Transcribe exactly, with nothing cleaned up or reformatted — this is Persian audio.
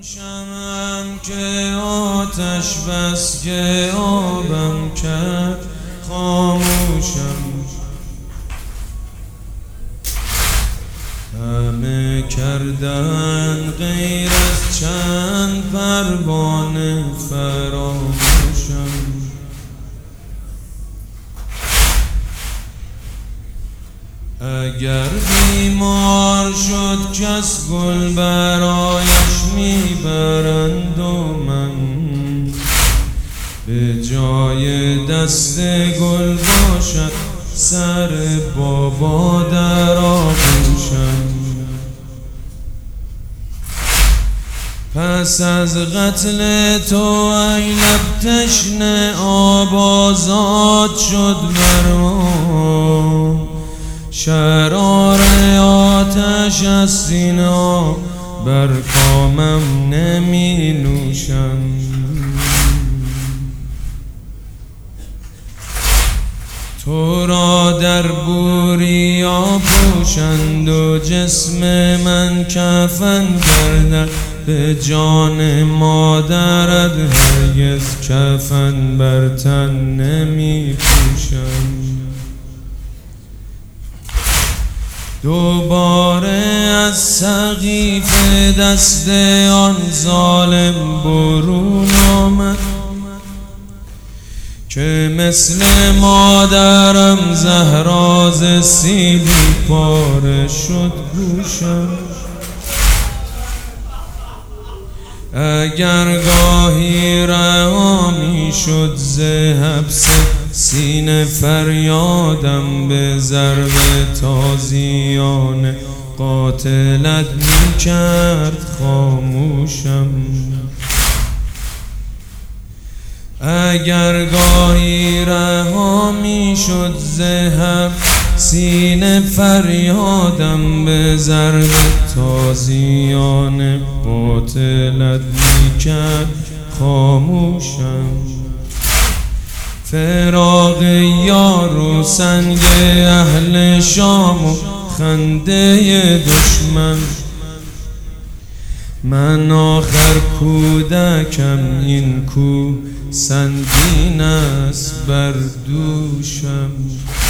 شمعم که آتش بس که آبم کرد خاموشم. همه کردن غیر از چند پروانه فراموشم. اگر بیمار شد کس گل برایش میبرند و من به جای دست گل باشد سر بابا در آغوشم. پس از قتل تو ای لب تشنه آب آزاد شد مرا. شرار آتش از سینه بر کامم نمی نوشم. تو را در بوریا پوشند و جسم من کفن کردند. به جان مادرت هرگز کفن بر تن نمی پوشم. دوباره از سقیف دست آن ظالم برون آمد که مثل مادرم زهراز سیلی پاره شد گوشم. اگر گاهی رها می شد ز حبس سینه فریادم به ضرب تازیانه قاتلت می کرد خاموشم. اگر گاهی رها می شد ز حبس سینه فریادم به ضرب تازیانه قاتلت می کرد خاموشم. فراق یار و سنگ اهل شام و خنده دشمن. من آخر کودکم این کو سنگین است بر دوشم.